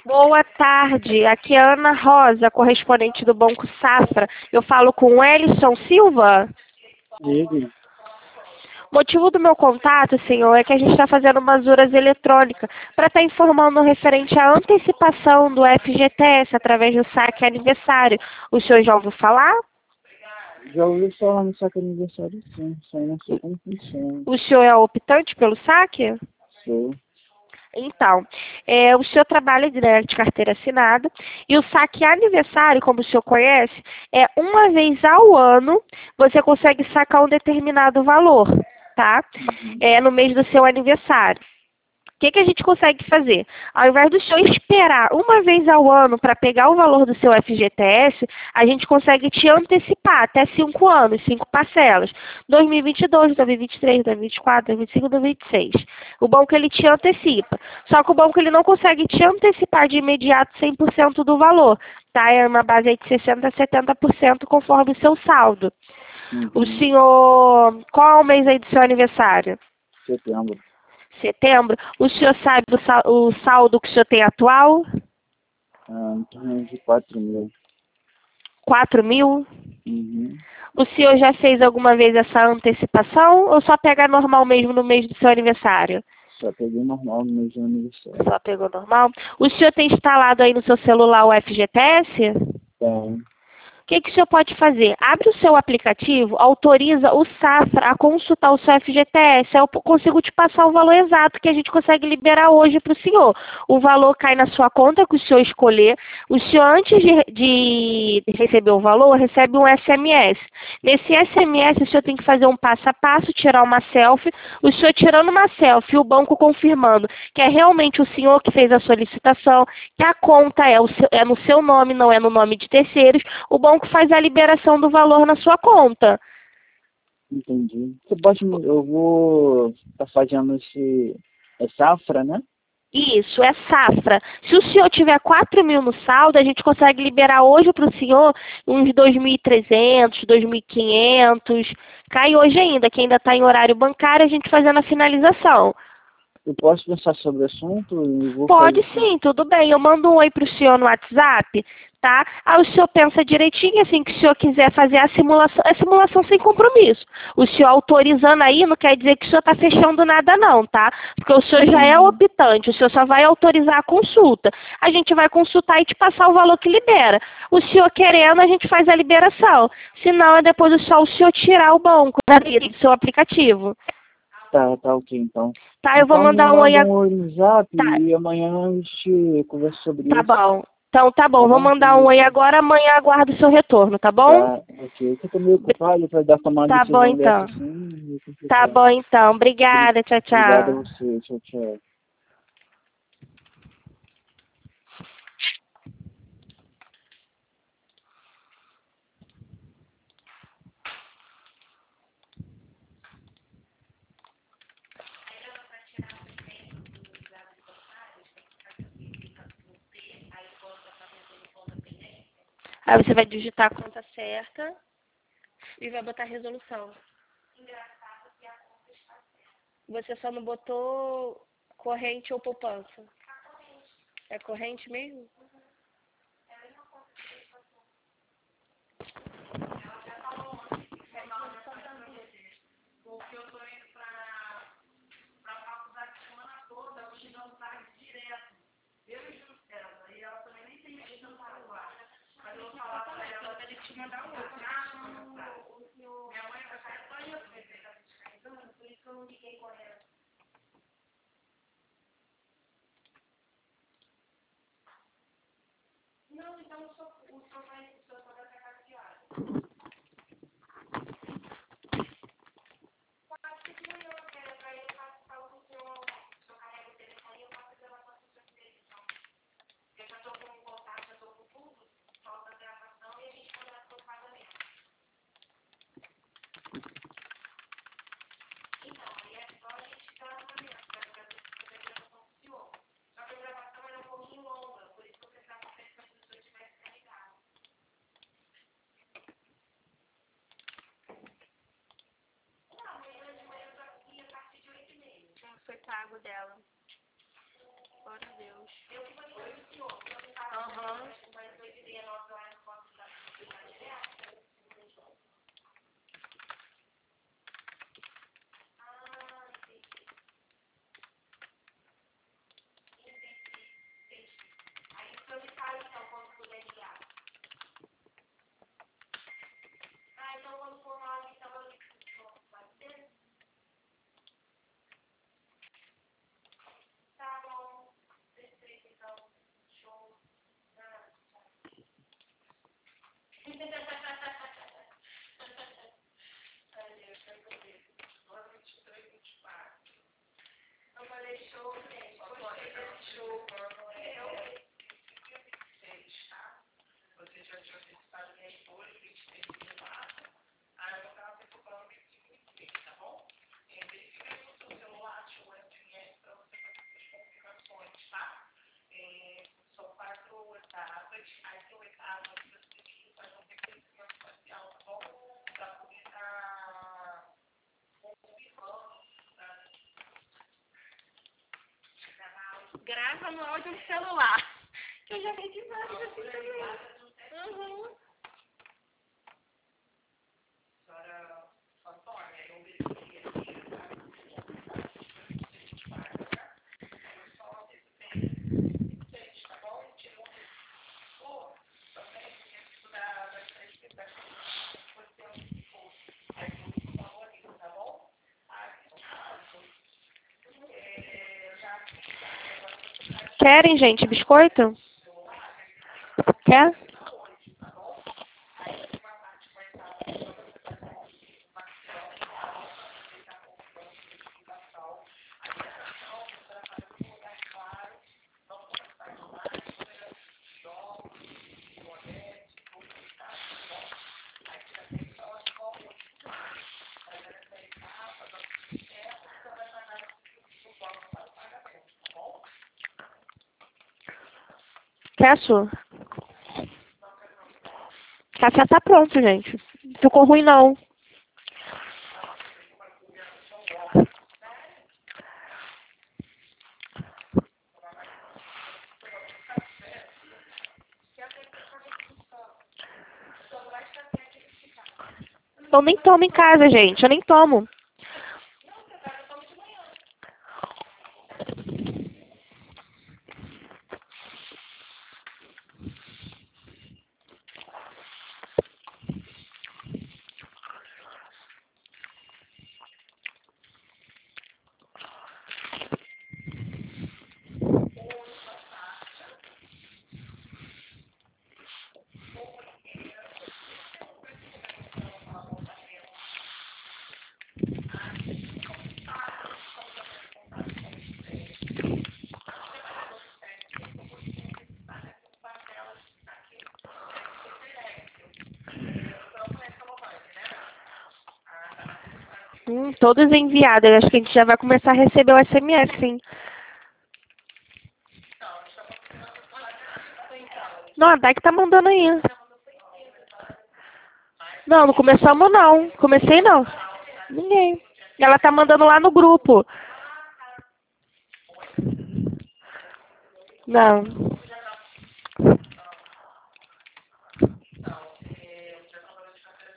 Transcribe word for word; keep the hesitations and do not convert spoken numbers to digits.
Boa tarde, aqui é a Ana Rosa, correspondente do Banco Safra. Eu falo com o Elison Silva. Diga. O motivo do meu contato, senhor, é que a gente está fazendo uma zuras eletrônica para estar informando referente à antecipação do F G T S através do saque aniversário. O senhor já ouviu falar? Já ouvi falar no saque aniversário, sim. Só não sei como funciona. O senhor é optante pelo saque? Sou. Então, é, o senhor trabalha né, de carteira assinada e o saque aniversário, como o senhor conhece, é uma vez ao ano você consegue sacar um determinado valor, tá? Uhum. É no mês do seu aniversário. O que, que a gente consegue fazer? Ao invés do senhor esperar uma vez ao ano para pegar o valor do seu F G T S, a gente consegue te antecipar até cinco anos, cinco parcelas. dois mil e vinte e dois, dois mil e vinte e três, dois mil e vinte e quatro, dois mil e vinte e cinco, dois mil e vinte e seis. O banco ele te antecipa. Só que o banco ele não consegue te antecipar de imediato cem por cento do valor. Tá? É uma base aí de sessenta por cento a setenta por cento conforme o seu saldo. Uhum. O senhor... Qual é o mês aí do seu aniversário? Setembro. Setembro. O senhor sabe o, sal, o saldo que o senhor tem atual? Ah, em torno de quatro mil. quatro mil? Uhum. O senhor já fez alguma vez essa antecipação ou só pega normal mesmo no mês do seu aniversário? Só peguei normal no mês de aniversário. Só pegou normal? O senhor tem instalado aí no seu celular o F G T S? Tem. O que, que o senhor pode fazer? Abre o seu aplicativo, autoriza o Safra a consultar o seu F G T S. Eu consigo te passar o valor exato que a gente consegue liberar hoje para o senhor. O valor cai na sua conta que o senhor escolher. O senhor, antes de, de receber o valor, recebe um S M S. Nesse S M S, o senhor tem que fazer um passo a passo, tirar uma selfie. O senhor tirando uma selfie, o banco confirmando que é realmente o senhor que fez a solicitação, que a conta é, o seu, é no seu nome, não é no nome de terceiros. O banco faz a liberação do valor na sua conta. Entendi. Você pode me... Eu vou estar fazendo esse... É safra, né? Isso, é safra. Se o senhor tiver quatro mil no saldo, a gente consegue liberar hoje para o senhor uns dois mil e trezentos, dois mil e quinhentos. Cai hoje ainda, que ainda está em horário bancário, a gente fazendo a finalização. Eu posso pensar sobre o assunto e vou Pode fazer... sim, tudo bem. Eu mando um oi para o senhor no WhatsApp, tá? Aí o senhor pensa direitinho, assim, que o senhor quiser fazer a simulação, é simulação sem compromisso. O senhor autorizando aí não quer dizer que o senhor está fechando nada não, tá? Porque o senhor já é optante, o senhor só vai autorizar a consulta. A gente vai consultar e te passar o valor que libera. O senhor querendo, a gente faz a liberação. Se não, é depois só o senhor tirar o banco do seu aplicativo. Tá, tá ok, então. Tá, eu vou Então me mandar um oi. manda A... um oi no zap Tá. e amanhã a gente conversa sobre Tá isso. bom. Então tá bom, Tá vou bom? mandar um oi agora, amanhã aguardo o seu retorno, tá bom? Tá, ok. Eu tô meio ocupado para dar tomar uma Tá bom decisão dessa então. assim, é Tá complicado. bom então. Obri- Obrigada, tchau, Obrigado a tchau. você. Tchau, tchau. Aí você vai digitar a conta certa e vai botar a resolução. Você só não botou corrente ou poupança. É corrente mesmo? Foi pago dela. Glória a Deus. Aham. Grava no áudio do celular. Que eu já vi de vários assim também. Uhum. Querem, gente, biscoito? Quer? Quer a sua? Café tá pronto, gente. Não ficou ruim, não. Eu nem tomo em casa, gente. Eu nem tomo. Hum, todos enviados. Acho que a gente já vai começar a receber o S M S, sim. Não, a Dai que tá mandando aí. Não, não começamos não. Comecei não. Ninguém. Ela tá mandando lá no grupo. Não.